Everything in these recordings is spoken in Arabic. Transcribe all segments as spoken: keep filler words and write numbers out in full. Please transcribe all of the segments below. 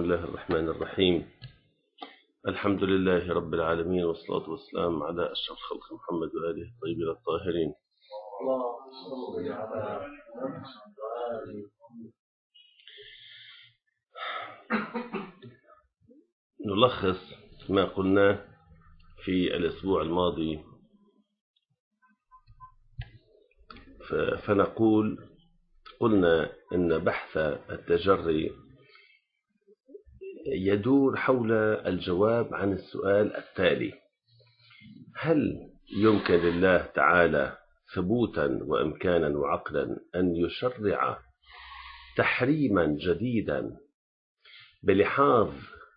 الله الرحمن الرحيم. الحمد لله رب العالمين، والصلاة والسلام على أشرف خلق محمد وآله الطيبين الطاهرين. نلخص ما قلناه في الأسبوع الماضي، فنقول قلنا أن بحث التجري يدور حول الجواب عن السؤال التالي: هل يمكن لله تعالى ثبوتا وإمكانا وعقلا أن يشرع تحريما جديدا بلحاظ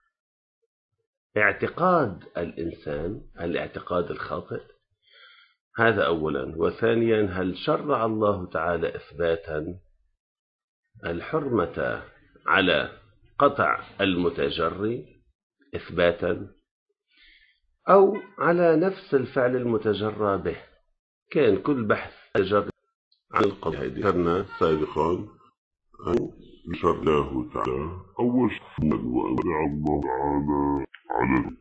اعتقاد الإنسان، الاعتقاد الخاطئ؟ هذا أولا. وثانيا، هل شرع الله تعالى إثباتا الحرمة على قطع المتجري إثباتا، أو على نفس الفعل المتجرى به؟ كان كل بحث تجري عن القضاء ذكرنا سابقا أن شرعه تعالى أول شيء وأمر الله تعالى على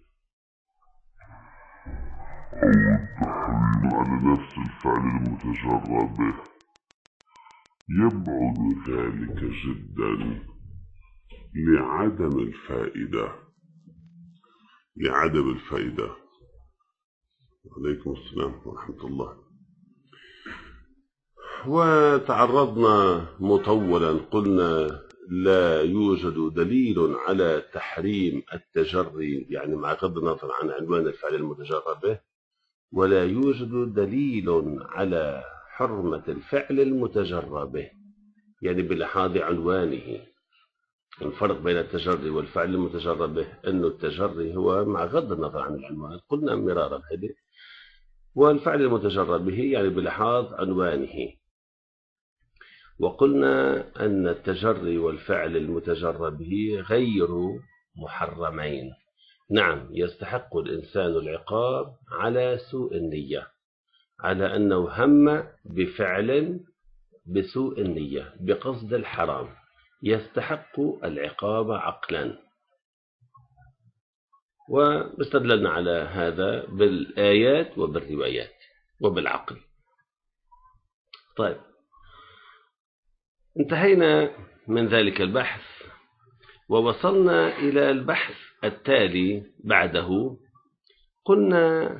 أو التحريم على نفس الفعل المتجرى به، يبعد ذلك جدا لعدم الفائدة لعدم الفائدة عليكم السلام ورحمة الله. وتعرضنا مطولا، قلنا لا يوجد دليل على تحريم التجري، يعني مع غض النظر عن عنوان الفعل المتجرى به، ولا يوجد دليل على حرمة الفعل المتجرى به، يعني بلحاظ عنوانه. الفرق بين التجري والفعل المتجرى به أن التجري هو مع غض النظر عن العنوان، قلنا مرارا هذه، والفعل المتجرى به يعني بلحاظ عنوانه. وقلنا أن التجري والفعل المتجرى به غير محرمين. نعم، يستحق الإنسان العقاب على سوء النية، على أنه هم بفعل بسوء النية بقصد الحرام، يستحق العقاب عقلا. واستدللنا على هذا بالآيات وبالروايات وبالعقل. طيب، انتهينا من ذلك البحث ووصلنا إلى البحث التالي بعده. قلنا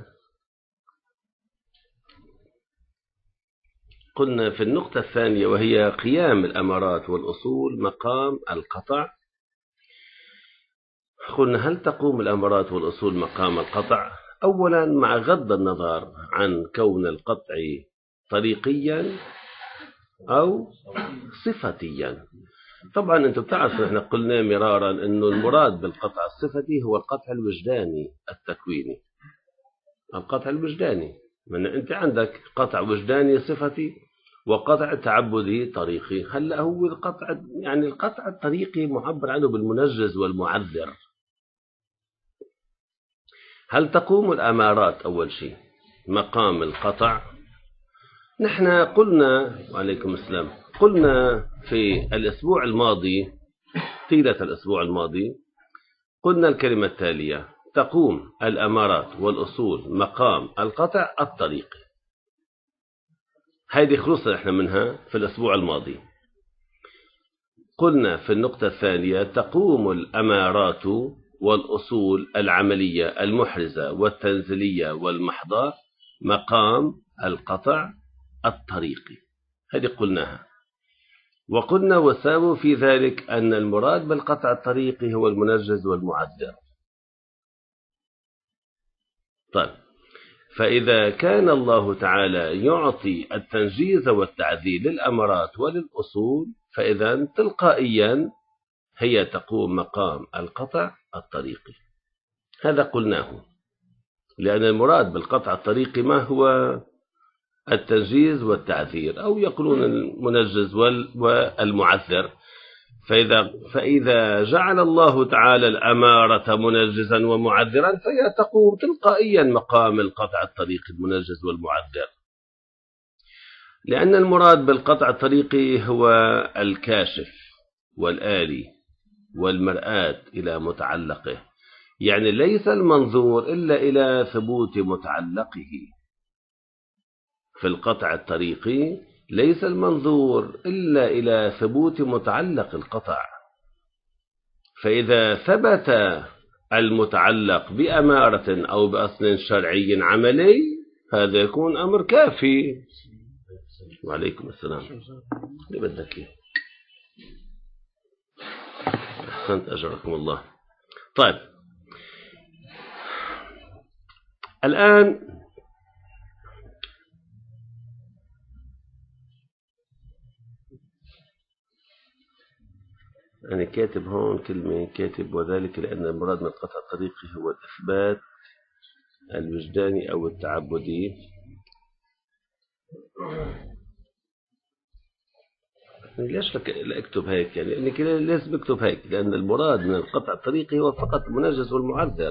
قلنا في النقطة الثانية، وهي قيام الأمارات والأصول مقام القطع. قلنا هل تقوم الأمارات والأصول مقام القطع؟ أولا، مع غض النظر عن كون القطع طريقيا أو صفتيا. طبعا أنتم بتعرفوا، احنا قلنا مرارا أنه المراد بالقطع الصفتي هو القطع الوجداني التكويني، القطع الوجداني. من أنت عندك قطع وجداني صفتي وقطع تعبدي طريقي. هلا هو القطع، يعني القطع الطريقي معبر عنه بالمنجز والمعذر. هل تقوم الأمارات أول شيء مقام القطع؟ نحن قلنا، وعليكم السلام، قلنا في الأسبوع الماضي، طيلة الأسبوع الماضي، قلنا الكلمة التالية: تقوم الأمارات والأصول مقام القطع الطريقي. هذه خلصنا احنا منها في الأسبوع الماضي. قلنا في النقطة الثانية: تقوم الأمارات والأصول العملية المحرزة والتنزيلية والمحضة مقام القطع الطريقي. هذه قلناها. وقلنا وساووا في ذلك أن المراد بالقطع الطريقي هو المنجز والمعذر. طيب، فإذا كان الله تعالى يعطي التنجيز والتعذير للأمارات وللأصول، فإذا تلقائيا هي تقوم مقام القطع الطريقي. هذا قلناه، لأن المراد بالقطع الطريقي ما هو؟ التنجيز والتعذير، أو يقولون المنجز والمعذر. فإذا, فإذا جعل الله تعالى الأمارة منجزا ومعذرا، فهي تقوم تلقائيا مقام القطع الطريقي المنجز والمعذر، لأن المراد بالقطع الطريقي هو الكاشف والآلي والمرآة إلى متعلقه، يعني ليس المنظور إلا إلى ثبوت متعلقه. في القطع الطريقي ليس المنظور إلا إلى ثبوت متعلق القطع، فإذا ثبت المتعلق بأمارة أو بأصل شرعي عملي هذا يكون أمر كافي. وعليكم السلام. اللي بدك إيه؟ أحسنت أجركم الله. طيب الآن أنا كاتب هون كلمة، كاتب وذلك لأن المراد من القطع الطريقي هو الإثبات الوجداني أو التعبدي. ليش لا أكتب هيك؟ يعني لأني كده لازم أكتب هيك، لأن المراد من القطع الطريقي هو فقط المنجز والمعذر.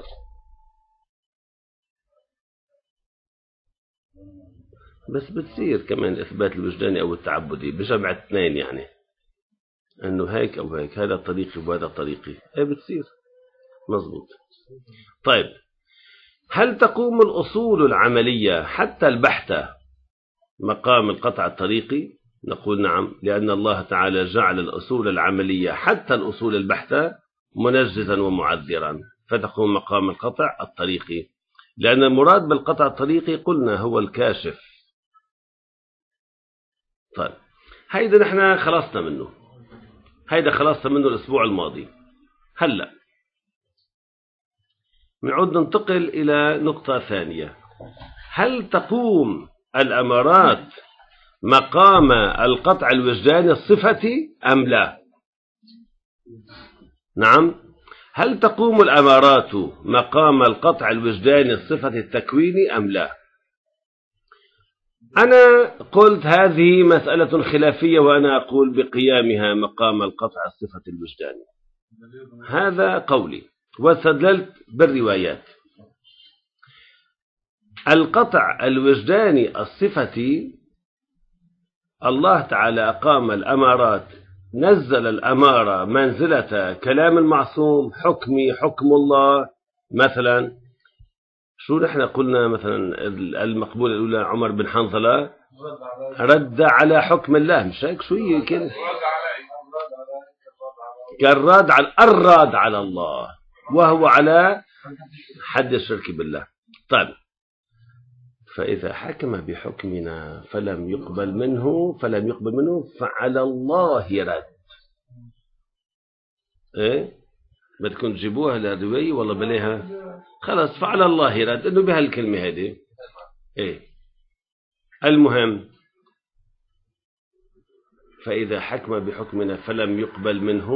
بس بتصير كمان الإثبات الوجداني أو التعبدي بجمع اثنين، يعني أنه هيك أو هيك، هذا طريقي وهذا طريقي، أي بتصير مظبوط. طيب هل تقوم الأصول العملية حتى البحثة مقام القطع الطريقي؟ نقول نعم، لأن الله تعالى جعل الأصول العملية حتى الأصول البحثة منجزا ومعذرا، فتقوم مقام القطع الطريقي، لأن المراد بالقطع الطريقي قلنا هو الكاشف. طيب هيدا نحن خلصنا منه، هيدا خلصنا منه الأسبوع الماضي. هلأ نعود ننتقل إلى نقطة ثانية. هل تقوم الأمارات مقام القطع الوجداني الصفتي أم لا؟ نعم، هل تقوم الأمارات مقام القطع الوجداني الصفتي التكويني أم لا؟ أنا قلت هذه مسألة خلافية، وأنا أقول بقيامها مقام القطع الصفتي الوجداني. هذا قولي، واستدللت بالروايات. القطع الوجداني الصفتي الله تعالى أقام الأمارات، نزل الأمارة منزلة كلام المعصوم، حكمي حكم الله. مثلا شو نحن قلنا؟ مثلا المقبولة الأولى عمر بن حنظلة رد على حكم الله، مش هيك؟ شو هي كده؟ كالراد على الراد على الله، وهو على حد الشرك بالله. طيب فإذا حكم بحكمنا فلم يقبل منه فلم يقبل منه فعلى الله رد. إيه بدكم تجيبوها للرواية والله بليها؟ خلاص فعلى الله رد، إنه بهالكلمة هذه. إيه المهم، فإذا حكم بحكمنا فلم يقبل منه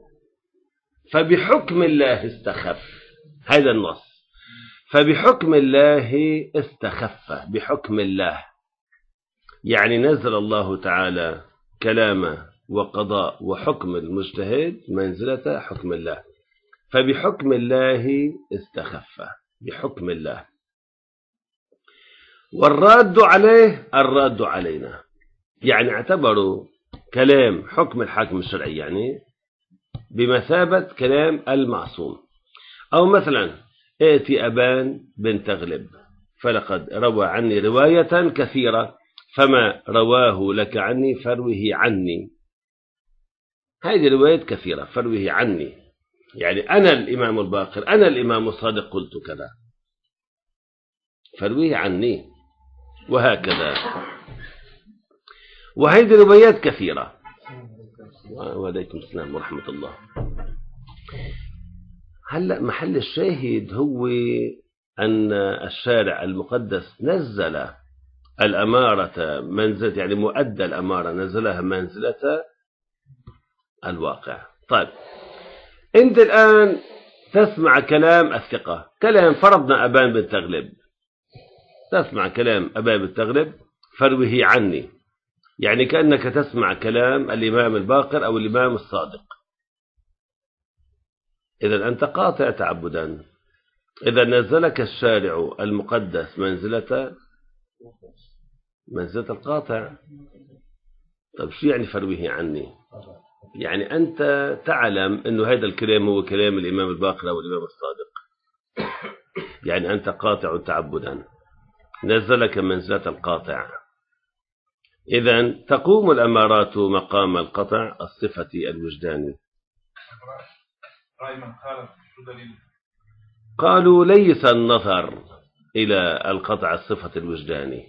فبحكم الله استخف. هذا النص، فبحكم الله استخف. بحكم الله يعني نزل الله تعالى كلام وقضاء وحكم المجتهد منزلة حكم الله، فبحكم الله استخف. بحكم الله. والراد عليه الراد علينا، يعني اعتبروا كلام حكم الحاكم الشرعي يعني بمثابة كلام المعصوم. أو مثلا ائتي أبان بن تغلب فلقد روى عني رواية كثيرة، فما رواه لك عني فروه عني. هذه رواية كثيرة، فروه عني يعني أنا الإمام الباقر، أنا الإمام الصادق قلت كذا، فروه عني، وهكذا. وهذه روايات كثيرة. وعليكم السلام ورحمة الله. هلأ محل الشاهد هو أن الشارع المقدس نزل الأمارة منزلة، يعني مؤدى الأمارة نزلها منزلة الواقع. طيب أنت الآن تسمع كلام الثقة، كلام فرضنا أبان بن تغلب، تسمع كلام أبان بن تغلب فروه عني، يعني كأنك تسمع كلام الإمام الباقر أو الإمام الصادق. إذا أنت قاطع تعبدا. إذا نزلك الشارع المقدس منزلة منزلة القاطع. طيب شو يعني فروه عني؟ يعني أنت تعلم أنه هذا الكلام هو كلام الإمام الباقر أو الإمام الصادق، يعني أنت قاطع تعبدا نزلك منزلة القاطع، إذن تقوم الأمارات مقام القطع الصفة الوجداني. قالوا ليس النظر إلى القطع الصفة الوجداني،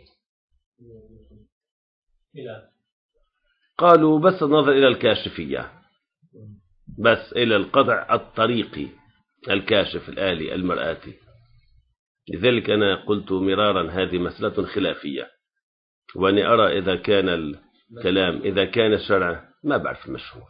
قالوا بس النظر إلى الكاشفية، بس إلى القطع الطريقي الكاشف الآلي المرآتي. لذلك أنا قلت مرارا هذه مسألة خلافية، وأني أرى إذا كان الكلام إذا كان الشرع ما بعرف المشهور،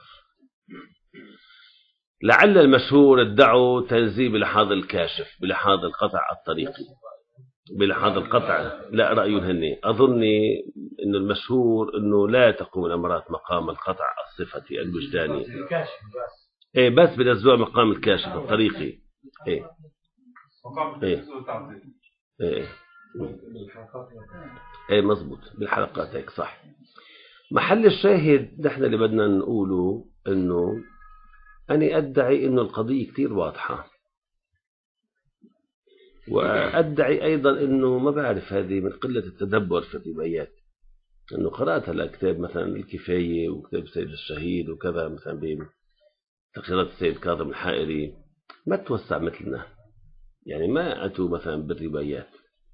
لعل المشهور ادعوا تنزيل بلحاظ الكاشف بلحاظ القطع الطريقي بلحاظ القطع. لا، رأي هني أظني أن المشهور أنه لا تقوم الأمرات مقام القطع الصفة الوجداني، إيه بس بنزلوها مقام الكاشف الطريقي. إيه إيه إيه إيه مظبوط بالحلقات هيك صح. محل الشاهد نحن اللي بدنا نقوله أنه أنا أدعي أنه القضية كتير واضحة، وأدعي أيضا أنه ما بعرف هذه من قلة التدبر في الروايات، أنه قرأت الكتاب مثلا الكفاية وكتاب السيد الشهيد وكذا مثلا بتقريرات السيد كاظم الحائري ما توسع مثلنا، يعني ما أتوا مثلا بالروايات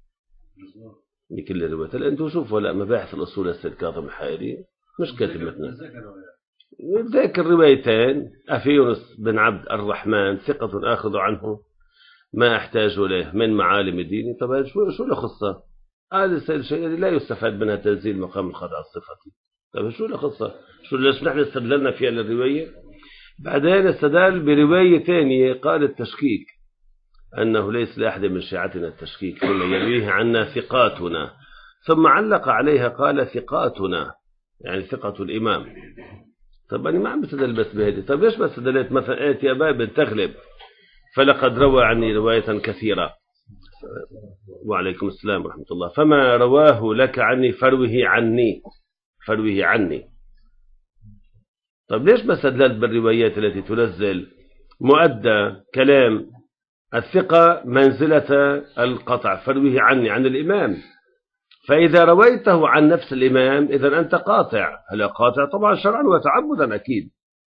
بكل الروايات. أنتوا شوفوا لا مباحث الأصول السيد كاظم الحائري مش كاتب مثلنا، ذاكر روايتين أفي يونس بن عبد الرحمن ثقة آخذ عنه ما أحتاج له من معالم ديني. طبعا شو شو له خصة؟ هذا السيد الشهيد لا يستفاد منها تنزيل مقام الخضع الصفتي. طبعا شو له خصة؟ شو ليش نحن استدللنا فيها للرواية؟ بعدين استدل برواية ثانية قال التشكيك أنه ليس لأحد من شيعتنا التشكيك فيما يرويه عنا ثقاتنا، ثم علق عليها قال ثقاتنا يعني ثقة الإمام. طب أنا ما عم بستدل بس بهذه، طب ليش ما استدلت مثلا آتي أبا بن تغلب فلقد روى عني رواية كثيرة وعليكم السلام ورحمة الله، فما رواه لك عني فروه عني فروه عني. طب ليش ما استدلت بالروايات التي تنزل مؤدى كلام الثقة منزلة القطع فروه عني عن الإمام؟ فإذا رويته عن نفس الإمام إذا أنت قاطع. هل قاطع؟ طبعا شرعا وتعبدا أكيد.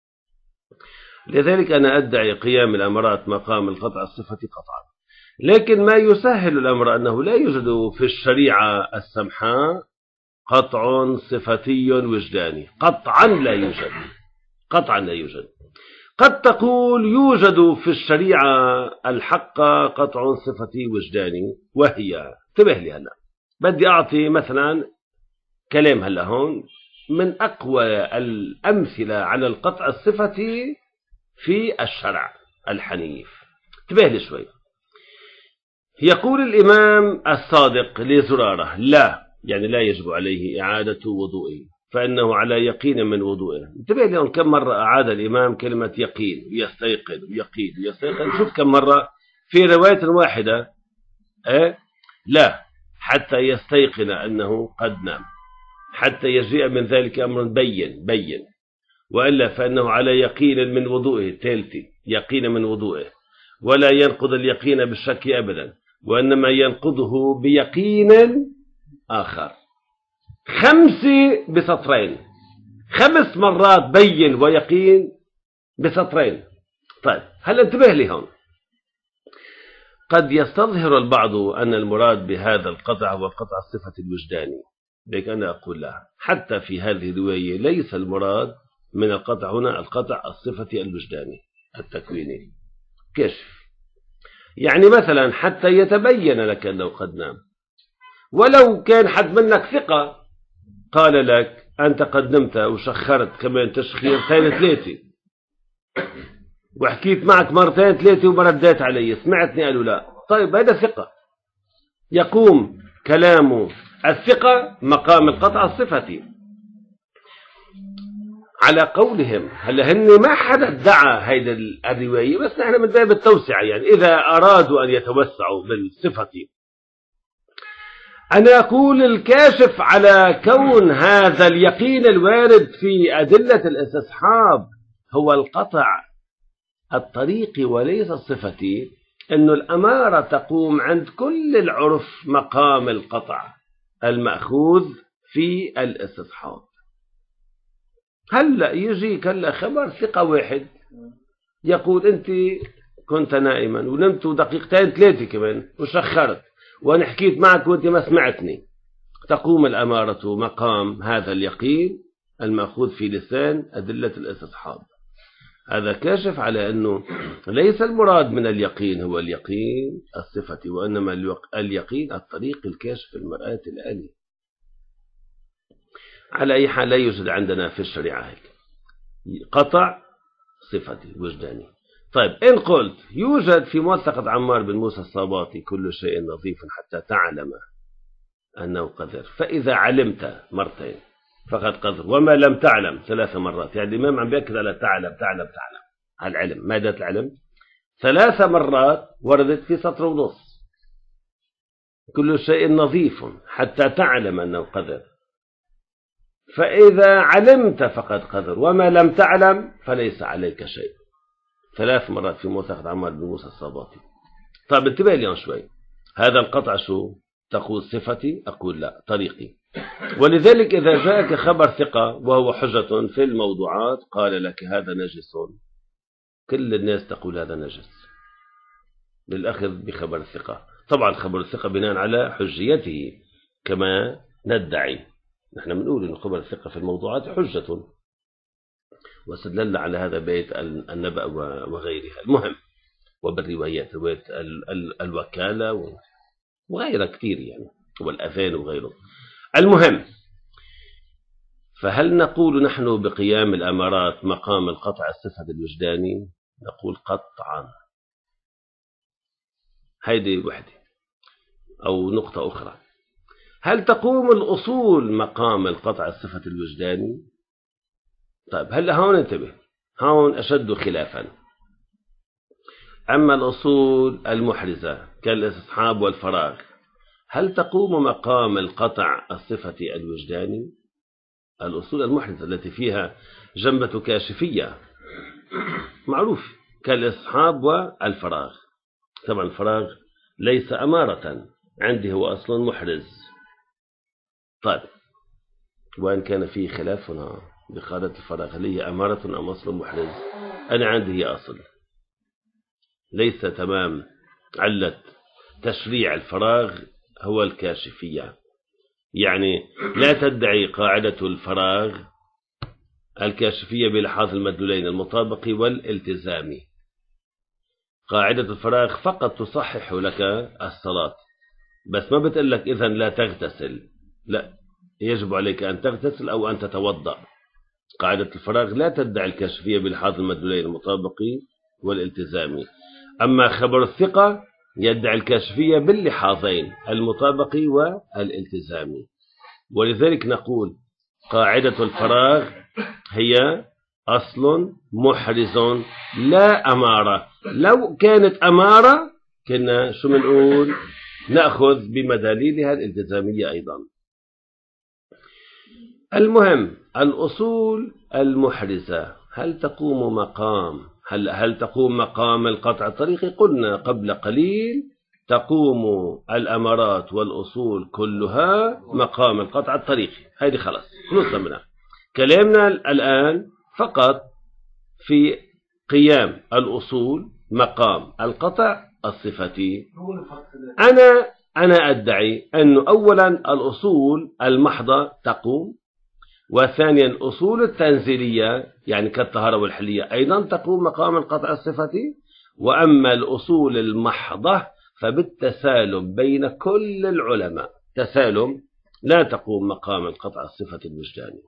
لذلك أنا أدعي قيام الأمرات مقام القطع الصفة قطعا، لكن ما يسهل الأمر أنه لا يوجد في الشريعة السمحاء قطع صفتي وجداني، قطعا لا يوجد، قطعا لا يوجد. قد تقول يوجد في الشريعة الحق قطع صفتي وجداني، وهي انتبه لي هلا بدي أعطي مثلا كلام هلا هون من أقوى الأمثلة على القطع الصفتي في الشرع الحنيف. انتبه لي شوي. يقول الإمام الصادق لزرارة لا يعني لا يجب عليه إعادة وضوئه فإنه على يقين من وضوئه. انتبه لي كم مرة أعاد الإمام كلمة يقين ويستيقظ ويقين ويستيقظ. شوف كم مرة في رواية واحدة أه؟ لا حتى يستيقن أنه قد نام، حتى يجيء من ذلك أمر بين بين وإلا فإنه على يقين من وضوئه تالتي يقين من وضوئه، ولا ينقض اليقين بالشك أبدا، وإنما ينقضه بيقين آخر. خمسة بسطرين، خمس مرات بين ويقين بسطرين. طيب هل انتبه لي هون، قد يستظهر البعض أن المراد بهذا القطع هو القطع الصفة الوجداني، لكن أنا أقول لا، حتى في هذه الرواية ليس المراد من القطع هنا القطع الصفة الوجداني التكويني كشف. يعني مثلا حتى يتبين لك أنه قد نام، ولو كان حد منك ثقة قال لك أنت قد نمت وشخرت كمان تشخيرتين ثلاثة وحكيت معك مرتين ثلاثة وما رديت علي، سمعتني؟ قالوا لا. طيب هذا ثقة، يقوم كلام الثقة مقام القطع الصفتي على قولهم. هلا هن ما حدا ادعى هيدا الرواية، بس نحن من باب التوسعة، يعني إذا أرادوا أن يتوسعوا بالصفة أنا أقول الكاشف على كون هذا اليقين الوارد في أدلة الاستصحاب هو القطع الطريقي وليس الصفتي، أن الأمارة تقوم عند كل العرف مقام القطع المأخوذ في الاستصحاب. هلأ يجيك هلا خبر ثقة واحد يقول أنت كنت نائما ونمت دقيقتين ثلاثة كمان وشخرت وأنا حكيت معك وأنت ما سمعتني، تقوم الأمارة مقام هذا اليقين المأخوذ في لسان أدلة الاستصحاب. هذا كاشف على أنه ليس المراد من اليقين هو اليقين الصفتي، وإنما اليقين الطريق الكاشف المرآة الآلي. على أي حال لا يوجد عندنا في الشريعة هيك قطع صفتي وجداني. طيب إن قلت يوجد في موثقة عمار بن موسى الصاباطي كل شيء نظيف حتى تعلم أنه قذر، فإذا علمت مرتين فقد قذر وما لم تعلم ثلاث مرات. يعني الإمام عم بيأكد على تعلم تعلم تعلم على العلم. ماذا العلم؟ ثلاث مرات وردت في سطر ونص. كل شيء نظيف حتى تعلم أنه قذر، فإذا علمت فقد قذر وما لم تعلم فليس عليك شيء. ثلاث مرات في موثقة عمار بن موسى الصاباطي. طيب انتبه اليوم شوي، هذا القطع شو؟ تقول صفتي؟ أقول لا طريقي. ولذلك إذا جاءك خبر ثقة وهو حجة في الموضوعات قال لك هذا نجس، كل الناس تقول هذا نجس بالأخذ بخبر الثقة. طبعا خبر الثقة بناء على حجيته كما ندعي، نحن بنقول أن خبر الثقة في الموضوعات حجة، واستدلل على هذا بيت النبأ وغيرها. المهم وبالروايات رواية الوكالة وغيرها كثير يعني، والأذان وغيره. المهم، فهل نقول نحن بقيام الأمارات مقام القطع الصفة الوجداني؟ نقول قطعا. هيدي وحدة. أو نقطة أخرى، هل تقوم الأصول مقام القطع الصفة الوجداني؟ طيب هلا هون انتبه، هون أشد خلافا. أما الأصول المحرزة كالاستصحاب والفراغ هل تقوم مقام القطع الصفة الوجداني؟ الأصول المحرزة التي فيها جنبة كاشفية معروف كالاستصحاب والفراغ. طبعا الفراغ ليس أمارة عندي، هو أصل محرز. طيب وإن كان فيه خلاف هنا بقاعدة الفراغ، هل هي أمارة أم أصل محرز؟ أنا عندي هي أصل. ليس تمام علة تشريع الفراغ هو الكاشفية، يعني لا تدعي قاعدة الفراغ الكاشفية بلحاظ المدلولين المطابق والالتزام. قاعدة الفراغ فقط تصحح لك الصلاة، بس ما بتقول لك إذن لا تغتسل، لا، يجب عليك أن تغتسل أو أن تتوضأ. قاعدة الفراغ لا تدعي الكاشفية بلحاظ المدلولين المطابق والالتزام. أما خبر الثقة يدعي الكاشفية باللحاظين المطابق والالتزام. ولذلك نقول قاعدة الفراغ هي أصل محرز لا أمارة. لو كانت أمارة كنا شو منقول؟ نأخذ بمداليلها الالتزامية أيضا. المهم الأصول المحرزة هل تقوم مقام هل هل تقوم مقام القطع الطريقي؟ قلنا قبل قليل تقوم الأمارات والأصول كلها مقام القطع الطريقي. هذه خلاص خلصنا منها. كلامنا الآن فقط في قيام الأصول مقام القطع الصفتي. أنا أنا أدعي أنه أولا الأصول المحضة تقوم، وثانيا الأصول التنزيلية يعني كالطهارة والحلية أيضا تقوم مقام القطع الصفتي. وأما الأصول المحضة فبالتسالم بين كل العلماء تسالم لا تقوم مقام القطع الصفة الوجداني.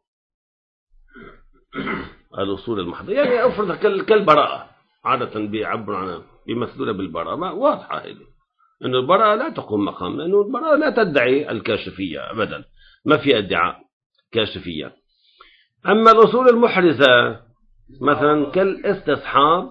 الأصول المحضة يعني أفرض كالبراءة، عادة بيعبروا عنها بيمثلونها بالبراءة، واضحة هذه أن البراءة لا تقوم مقام، لأنه البراءة لا تدعي الكاشفية أبدا، ما في ادعاء كاشفية. أما الأصول المحرزة مثلا كالاستصحاب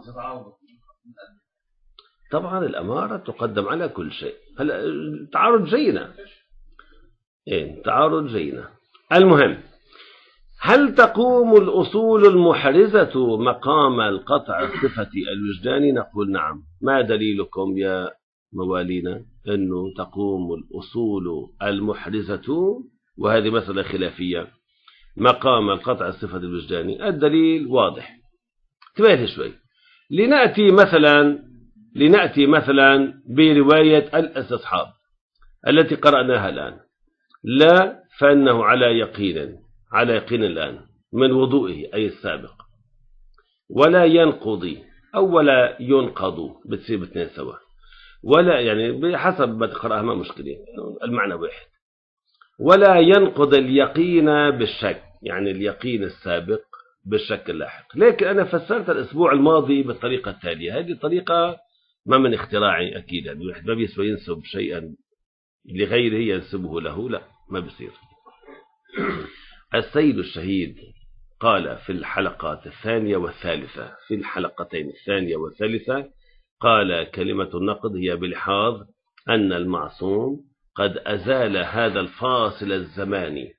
طبعا الأمارة تقدم على كل شيء. هلا تعارض جينا، إيه تعارض جينا. المهم، هل تقوم الأصول المحرزة مقام القطع الصفة الوجداني؟ نقول نعم. ما دليلكم يا موالينا أنه تقوم الأصول المحرزة، وهذه مسألة خلافية، مقام القطع الصفة الوجداني؟ الدليل واضح. تبالي شوي. لنأتي مثلا لنأتي مثلا برواية الاستصحاب التي قرأناها الآن. لا فإنه على يقين على يقين الآن من وضوئه أي السابق، ولا ينقضي أو ولا ينقض، بتصير باثنين سوا، ولا يعني بحسب ما تقرأها ما مشكلة، المعنى واحد. ولا ينقض اليقين بالشك، يعني اليقين السابق بالشك اللاحق. لكن أنا فسرت الأسبوع الماضي بالطريقة التالية. هذه الطريقة ما من اختراعي أكيد، يعني الواحد ما بيسوى ينسب شيئا لغيره ينسبه له، لا ما بصير. السيد الشهيد قال في الحلقات الثانية والثالثة في الحلقتين الثانية والثالثة قال كلمة النقد هي بلحاظ أن المعصوم قد أزال هذا الفاصل الزماني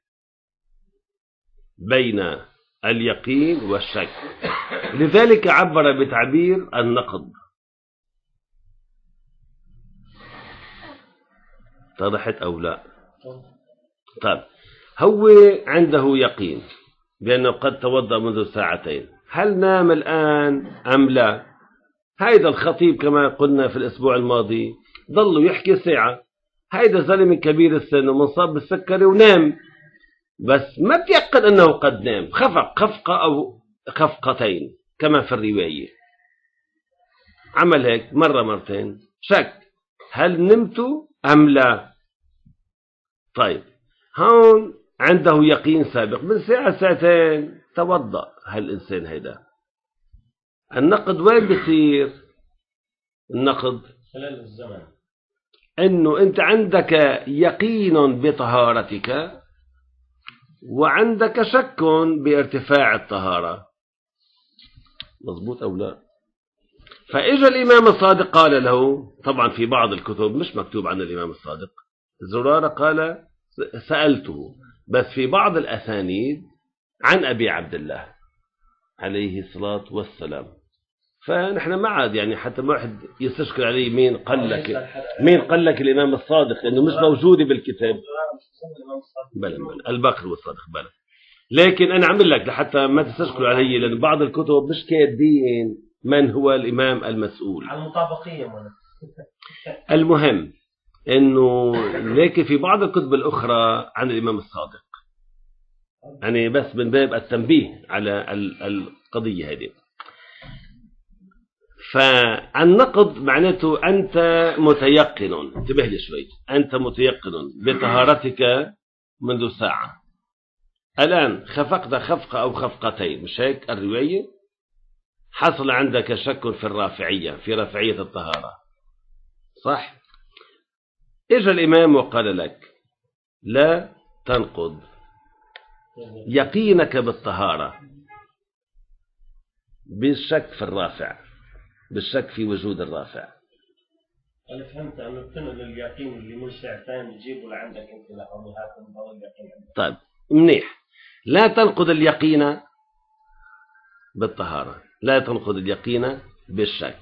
بين اليقين والشك، لذلك عبر بتعبير النقد. اتضحت أو لا؟ طيب، هو عنده يقين بأنه قد توضأ منذ ساعتين، هل نام الآن أم لا؟ هيدا الخطيب كما قلنا في الأسبوع الماضي ضلوا يحكي ساعة. هيدا زلمة كبير السن ومنصاب بالسكري ونام، بس ما بيقن أنه قد نام، خفق خفقة أو خفقتين كما في الرواية. عمل هيك مرة مرتين، شك هل نمت أم لا؟ طيب، هون عنده يقين سابق من ساعة ساعتين توضأ هالإنسان هيدا. النقد وين بصير؟ النقد خلال الزمن، إنه أنت عندك يقين بطهارتك وعندك شك بارتفاع الطهارة، مظبوط أو لا؟ فإجا الإمام الصادق قال له، طبعا في بعض الكتب مش مكتوب عن الإمام الصادق، زرارة قال سألته، بس في بعض الأسانيد عن أبي عبد الله عليه الصلاة والسلام. فنحن ما عاد يعني حتى ما واحد يستشكل عليه مين قال لك مين قال لك الإمام الصادق، إنه مش موجودة بالكتاب. بلا بلا الباقر والصادق بلا. لكن أنا عمل لك لحتى ما تستشكلوا علي، لأن بعض الكتب مش كاتبين من هو الإمام المسؤول على المطابقية. المهم إنه لكن في بعض الكتب الأخرى عن الإمام الصادق، يعني بس من باب التنبيه على القضية هذه. فالنقد معناته أنت متيقن، انتبه لي شوي، أنت متيقن بطهارتك منذ ساعة، الآن خفقت خفقة أو خفقتين، مش هيك الرواية؟ حصل عندك شك في الرافعية، في رافعية الطهارة، صح؟ إجا الإمام وقال لك لا تنقض يقينك بالطهارة بالشك في الرافع، بالشك في وجود الرافع. أنا فهمت أنه بتنقل اليقين اللي من ساعتين تجيبه لعندك أنت لحظة من اليقين. طيب منيح. لا تنقض اليقين بالطهارة، لا تنقض اليقين بالشك.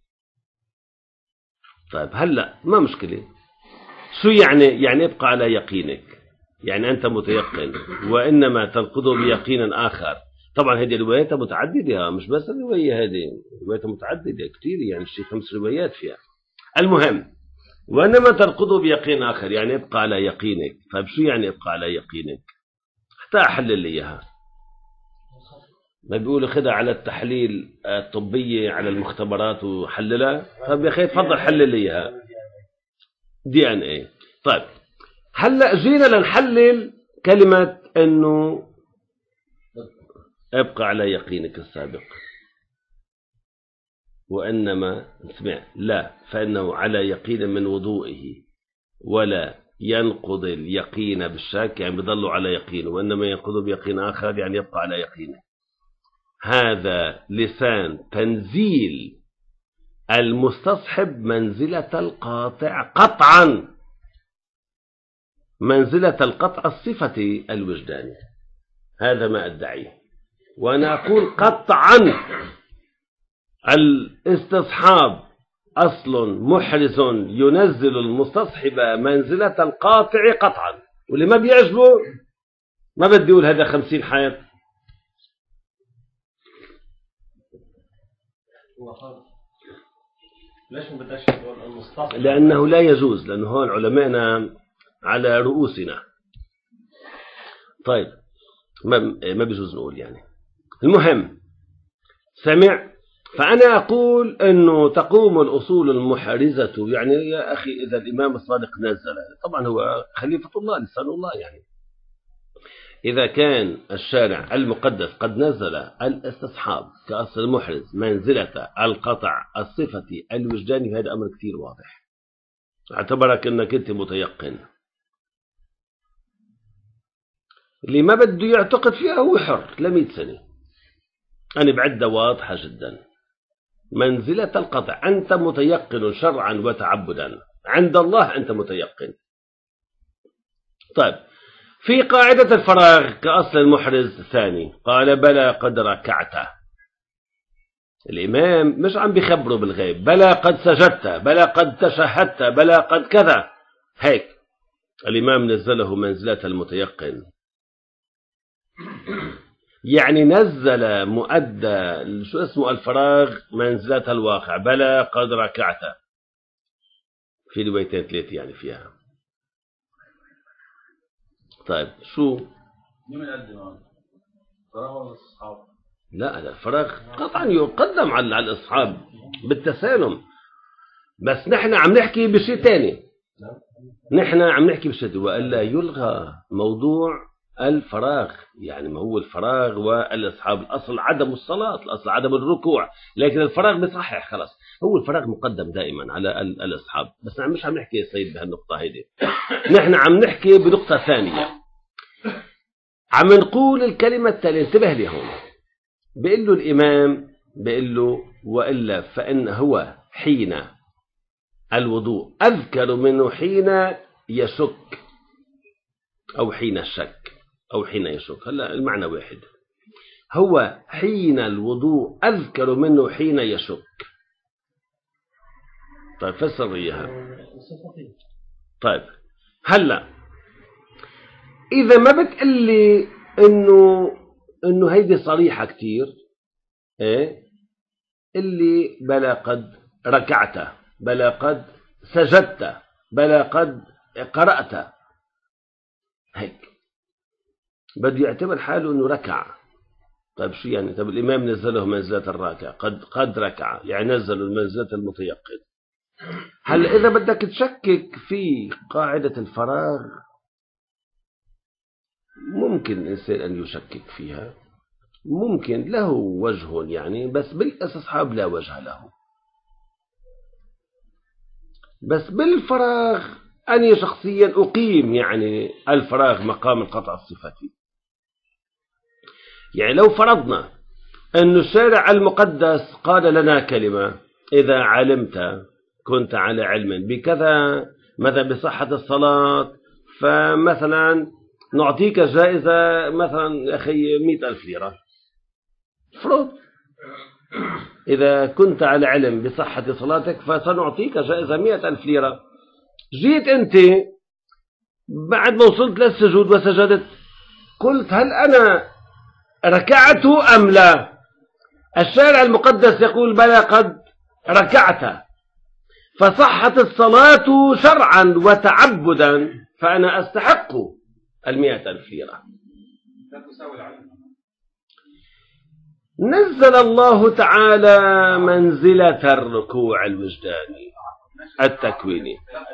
طيب هلا ما مشكلة، شو يعني؟ يعني ابقى على يقينك، يعني أنت متيقن وإنما تنقضه بيقين آخر. طبعا هذه روايات متعددة، مش بس الرواية هذه، روايات متعددة كتير، يعني شيء خمس روايات فيها. المهم وإنما تنقضه بيقين آخر، يعني ابقى على يقينك. طيب شو يعني ابقى على يقينك؟ حتى أحلل لي إياها. ما بيقولوا خدها على التحليل الطبية على المختبرات وحللها. طيب يا أخي تفضل حلل لي إياها. دي ان ايه. طيب هلا جينا لنحلل كلمة انه ابقى على يقينك السابق، وانما اسمع لا فانه على يقين من وضوئه ولا ينقض اليقين بالشك، يعني بضلوا على يقين، وانما ينقض بيقين اخر يعني يبقى على يقينه. هذا لسان تنزيل المستصحب منزلة القاطع قطعا. منزلة القطع الصفة الوجداني. هذا ما أدعيه، وأنا أقول قطعا الاستصحاب أصل محرز ينزل المستصحب منزلة القاطع قطعا، واللي ما بيعجبه ما بدي يقول هذا خمسين حيط. ليش ما بدكش تقول المستصحب؟ لأنه لا يجوز، لأنه هون علمائنا على رؤوسنا. طيب ما ما بيجوز نقول يعني. المهم سمع. فأنا أقول أنه تقوم الأصول المحرزة، يعني يا أخي إذا الإمام الصادق نزل، طبعا هو خليفة الله لسان الله، يعني إذا كان الشارع المقدس قد نزل الاستصحاب كأصل المحرز منزلة القطع الصفة الوجداني، هذا أمر كثير واضح، اعتبرك أنك أنت متيقن. اللي ما بده يعتقد فيها هو حر لمئة سنة. أنا بعدها واضحة جدا. منزلة القطع أنت متيقن شرعا وتعبدا، عند الله أنت متيقن. طيب في قاعدة الفراغ كأصل المحرز الثاني قال بلى قد ركعت. الإمام مش عم بيخبره بالغيب، بلى قد سجدت، بلى قد تشهدت، بلى قد كذا، هيك الإمام نزله منزلة المتيقن. يعني نزل مؤدى شو اسمه الفراغ منزلة الواقع، بلى قد ركعت. في روايتين ثلاثة يعني فيها. طيب شو مين يقدم فراغ ولا الأصحاب؟ لا الفراغ قطعا يقدم على الأصحاب بالتسالم، بس نحن عم نحكي بشيء تاني. نحن عم نحكي بشيء وإلا يلغى موضوع الفراغ. يعني ما هو الفراغ والأصحاب الأصل عدم الصلاة، الأصل عدم الركوع، لكن الفراغ بصحح خلاص. هو الفراغ مقدم دائما على الأصحاب، بس مش عم نحكي يا سيد بهالنقطة هيدي. نحن عم نحكي بنقطة ثانية، عم نقول الكلمة التالية. انتبه لي هون. بيقول له الإمام، بيقول له وإلا فإن هو حين الوضوء أذكر منه حين يشك أو حين الشك أو حين يشك. هلا المعنى واحد. هو حين الوضوء أذكر منه حين يشك. طيب فسر إياها. طيب هلا إذا ما بتقلي إنه إنه هيدي صريحة كتير، إيه اللي بلا قد ركعت، بلا قد سجدت، بلا قد قرأت، هيك بده يعتبر حاله إنه ركع. طيب شو يعني؟ طيب الإمام نزله منزلة الراكع، قد قد ركع، يعني نزل منزلة المتيقن. هلا إذا بدك تشكك في قاعدة الفراغ ممكن الإنسان أن يشكك فيها، ممكن له وجه يعني، بس بالاستصحاب لا وجه له. بس بالفراغ أنا شخصيا أقيم يعني الفراغ مقام القطع الصفاتي. يعني لو فرضنا أن الشارع المقدس قال لنا كلمة: إذا علمت كنت على علم بكذا مثلا بصحة الصلاة، فمثلا نعطيك جائزة مثلا أخي مئة ألف ليرة. فرض إذا كنت على علم بصحة صلاتك فسنعطيك جائزة مئة ألف ليرة. جيت أنت بعد ما وصلت للسجود وسجدت قلت: هل أنا ركعت أم لا؟ الشارع المقدس يقول: بلى قد ركعت. فصحت الصلاة شرعا وتعبدا، فأنا أستحق المئة ألف ليرة. نزل الله تعالى منزلة الركوع الوجداني التكويني.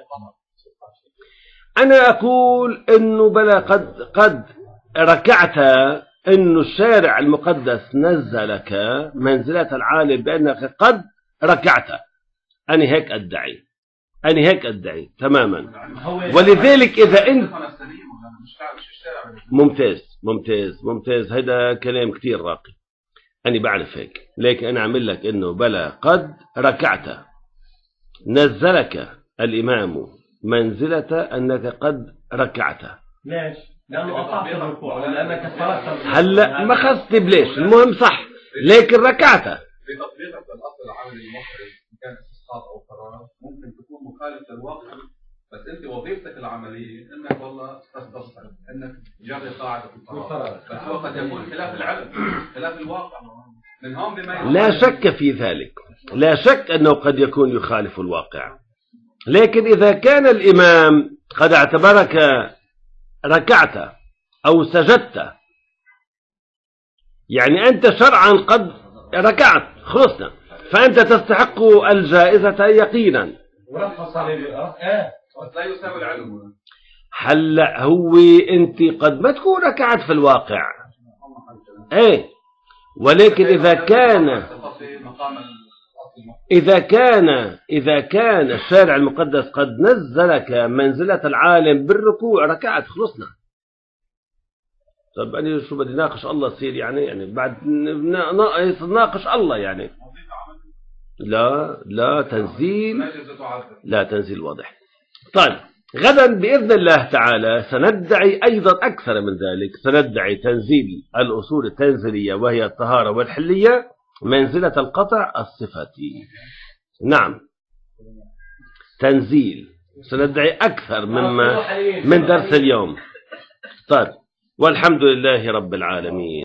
أنا أقول إنه بلى قد قد ركعت، إنه الشارع المقدس نزلك منزلة العالم بأنك قد ركعت. أنا هيك أدعي، أنا هيك أدعي تماما. ولذلك إذا أنت ممتاز ممتاز ممتاز هذا كلام كتير راقي، أنا بعرف هيك، لكن أنا أعمل لك إنه بلى قد ركعت نزلك الإمام منزلة أنك قد ركعت. ليش؟ لأنه أطعت الركوع لأنك صلت. هلا ما خصت بليش، المهم صح، لكن ركعت. بتطبيقك للأصل العملي المحرز إن كان استسقاط أو قرار ممكن تكون مخالف للواقع، بس أنت وظيفتك العملية إنك والله تستصحب إنك تجري قاعدة القرار، بس هو قد يكون خلاف العلم خلاف الواقع. من هون بما لا شك في ذلك، لا شك أنه قد يكون يخالف الواقع، لكن إذا كان الإمام قد اعتبرك ركعت أو سجدت، يعني أنت شرعا قد ركعت خلصنا، فأنت تستحق الجائزة يقينا. ورخص عليه اه لا يساوي العلم. هلا هو أنت قد ما تكون ركعت في الواقع، ايه، ولكن إذا كان إذا كان إذا كان الشارع المقدس قد نزلك منزلة العالم بالركوع ركعت خلصنا. طب أنا شو بدي ناقش الله يصير يعني يعني بعد ناقص ناقش الله يعني. لا لا تنزيل، لا تنزيل واضح. طيب غدا بإذن الله تعالى سندعي أيضا أكثر من ذلك، سندعي تنزيل الأصول التنزيلية وهي الطهارة والحلية منزلة القطع الصفتي. نعم تنزيل سندعي أكثر مما من درس اليوم. طيب والحمد لله رب العالمين.